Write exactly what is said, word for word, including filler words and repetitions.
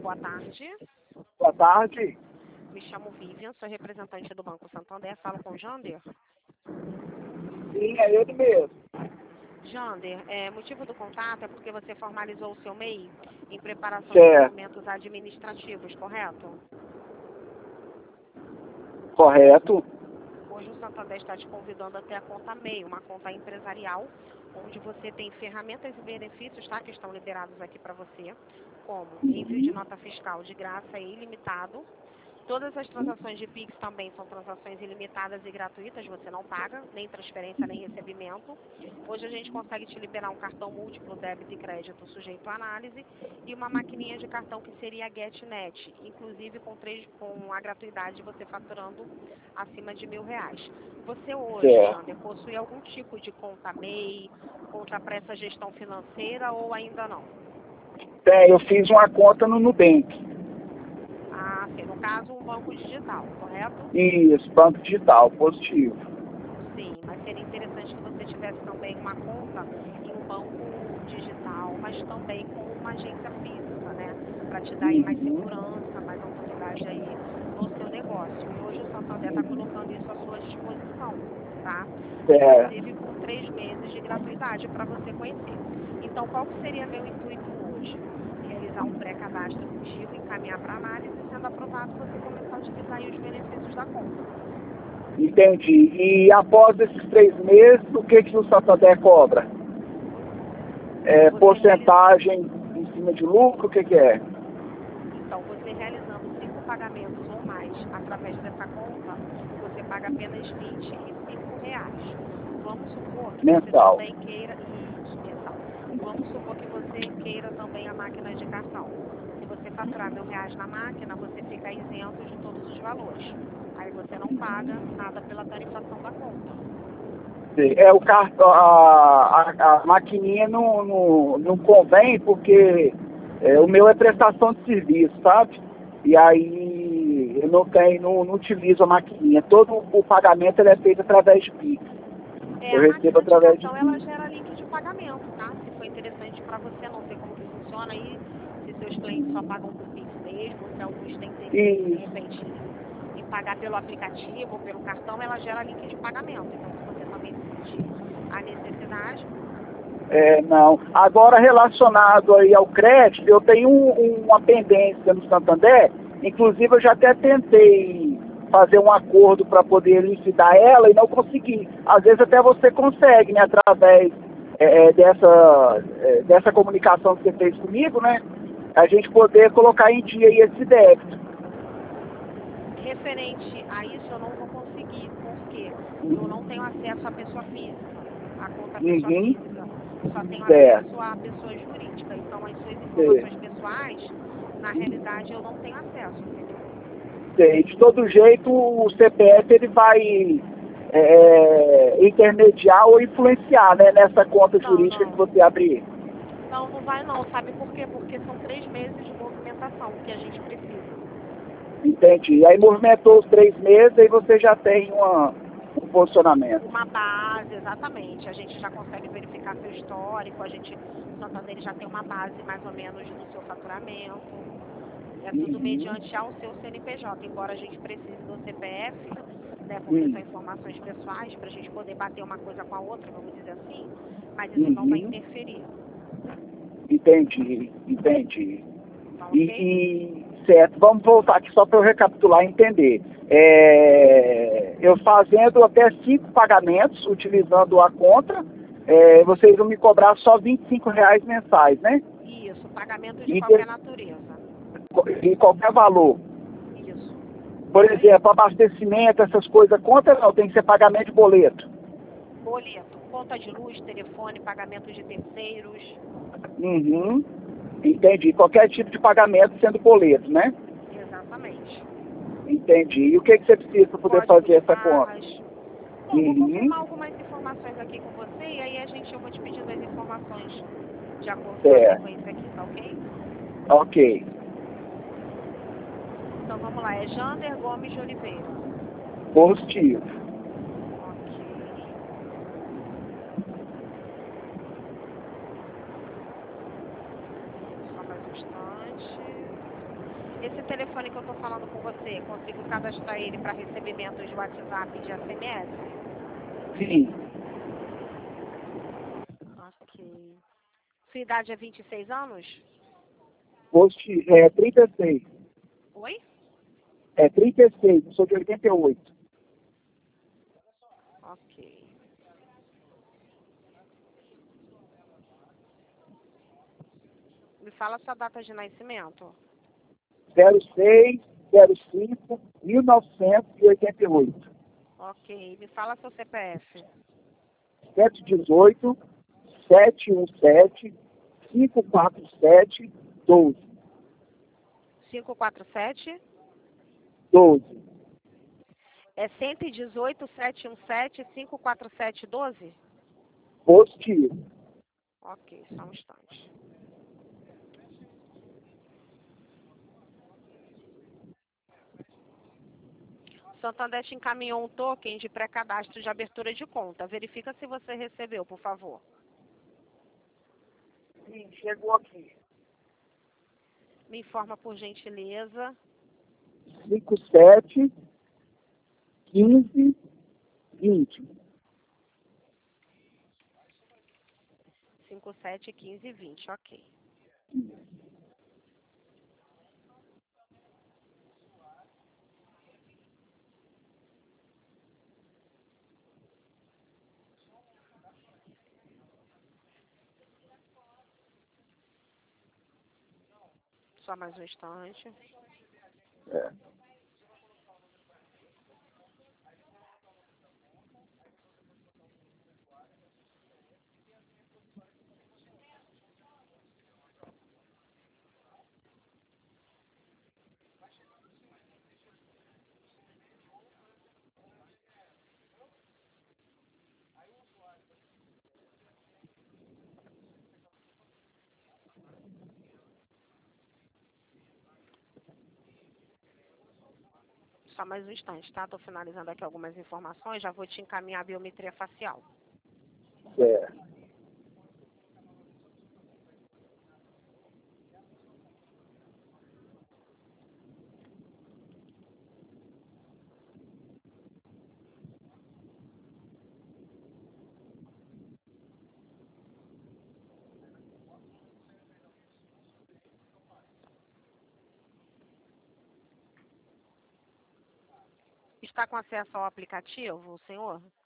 boa tarde. Boa tarde. Me chamo Vivian, sou representante do Banco Santander. Falo com o Jander. Sim, é ele mesmo. Jander, é, motivo do contato é porque você formalizou o seu M E I em preparação Certo. de documentos administrativos, correto? Correto. Hoje o Santander está te convidando até a conta M E I, uma conta empresarial, onde você tem ferramentas e benefícios, tá, que estão liberados aqui para você, como envio de nota fiscal de graça e ilimitado. Todas as transações de Pix também são transações ilimitadas e gratuitas, você não paga, nem transferência, nem recebimento. Hoje a gente consegue te liberar um cartão múltiplo, débito e crédito sujeito à análise, e uma maquininha de cartão que seria a GetNet, inclusive com, três, com a gratuidade de você faturando acima de mil reais. Você hoje, Certo. Jander, possui algum tipo de conta M E I, conta para essa gestão financeira ou ainda não? Tem, eu fiz uma conta no Nubank. Ah, sim, no caso um banco digital, correto? Isso, banco digital, positivo. Sim, mas seria interessante que você tivesse também uma conta em um banco digital, mas também com uma agência física, né? Para te dar aí mais Uhum. segurança, mais autoridade aí no seu negócio. E hoje o Santander está colocando isso à sua disposição, tá? Certo. Inclusive com três meses de gratuidade para você conhecer. Então, qual que seria meu intuito hoje? Realizar um pré-cadastro contigo, encaminhar para análise, sendo aprovado, você começar a utilizar aí os benefícios da conta. Entendi. E após esses três meses, o que, que o Santander cobra? É Você porcentagem em cima de lucro, o que, que é? Então, você realizando cinco pagamentos ou mais através dessa conta, você paga apenas vinte e cinco reais. Vamos supor que você Mensal. também queira isso, mensal. Vamos supor que você queira também a máquina de cartão. Se você faturar mil reais na máquina, você fica isento de todos os valores. Aí você não paga nada pela tarifação da conta. É, o cartão, a, a, a maquininha não, não, não convém porque é, o meu é prestação de serviço, sabe? E aí eu não tenho, não, não utilizo a maquininha. Todo o pagamento ele é feito através de Pix. É, Eu a recebo máquina de através de cartão, ela Pix. gera link de pagamento, tá? Se for interessante para você, não sei como que funciona aí, se seus clientes só pagam por Pix mesmo, se alguns têm interesse, de Isso. repente, em, em pagar pelo aplicativo ou pelo cartão, ela gera link de pagamento. Então, se você também sentir a necessidade... É, não. Agora, relacionado aí ao crédito, eu tenho um, uma pendência no Santander, inclusive eu já até tentei fazer um acordo para poder liquidar ela e não consegui. Às vezes até você consegue, né, através é, dessa, é, dessa comunicação que você fez comigo, né, a gente poder colocar em dia aí esse débito. Referente a isso, eu não vou conseguir, porque eu não tenho acesso à pessoa física, à conta pessoa Uhum. física. Só tenho Certo. acesso à pessoa jurídica. Então, as suas Sei. informações pessoais, na realidade, eu não tenho acesso, entendeu? Sei. De todo jeito, o C P F ele vai é, intermediar ou influenciar, né, nessa conta Não, jurídica que não. você abrir. Não, não vai não. Sabe por quê? Porque são três meses de movimentação que a gente precisa. Entendi. Aí movimentou os três meses e você já tem uma, um posicionamento. Uma base, exatamente. A gente já consegue verificar seu histórico, a gente, o Santander já tem uma base mais ou menos do seu faturamento. É tudo Uhum. mediante ao seu C N P J, embora a gente precise do C P F, né, porque Uhum. são informações pessoais, para a gente poder bater uma coisa com a outra, vamos dizer assim, mas isso não vai Uhum. interferir. Entendi, entendi. Tá E, ok? e, certo, vamos voltar aqui só para eu recapitular e entender. É, eu fazendo até cinco pagamentos, utilizando a conta, é, vocês vão me cobrar só vinte e cinco reais mensais, né? Isso, pagamento de E, qualquer de, natureza. e qualquer valor. Isso. Por Isso aí. exemplo, abastecimento, essas coisas, conta não, tem que ser pagamento de boleto. Boleto, conta de luz, telefone, pagamento de terceiros. Uhum. Entendi. Qualquer tipo de pagamento sendo boleto, né? Exatamente. Entendi. E o que, que você precisa para poder Código fazer de essa conta? barras. Bom, vou Uhum. confirmar algumas informações aqui com você e aí a gente, eu vou te pedindo as informações de acordo com a Certo. sequência aqui, tá ok? Ok. Então vamos lá, é Jander Gomes de Oliveira. Positivo. Ok. Só mais um instante. Esse telefone que eu estou falando com você, consigo cadastrar ele para recebimento de WhatsApp e de S M S? Sim. Ok. Sua idade é vinte e seis anos? Post, é trinta e seis. Oi? É trinta e seis, eu sou de oitenta e oito. Ok. Me fala sua data de nascimento. zero seis zero cinco mil novecentos e oitenta e oito. Ok. Me fala seu C P F. sete um oito, sete um sete, cinco quatro sete, doze. cinco quatro sete? doze. É cento e dezoito, sete um sete, cinco quatro sete, doze? Positivo. Ok, só um instante. Santander te encaminhou um token de pré-cadastro de abertura de conta. Verifica se você recebeu, por favor. Sim, chegou aqui. Me informa por gentileza. cinco sete, quinze, vinte. cinco sete um cinco dois zero, ok. Só mais um instante. É. Só mais um instante, tá? Estou finalizando aqui algumas informações. Já vou te encaminhar a biometria facial. Certo. Está com acesso ao aplicativo, senhor?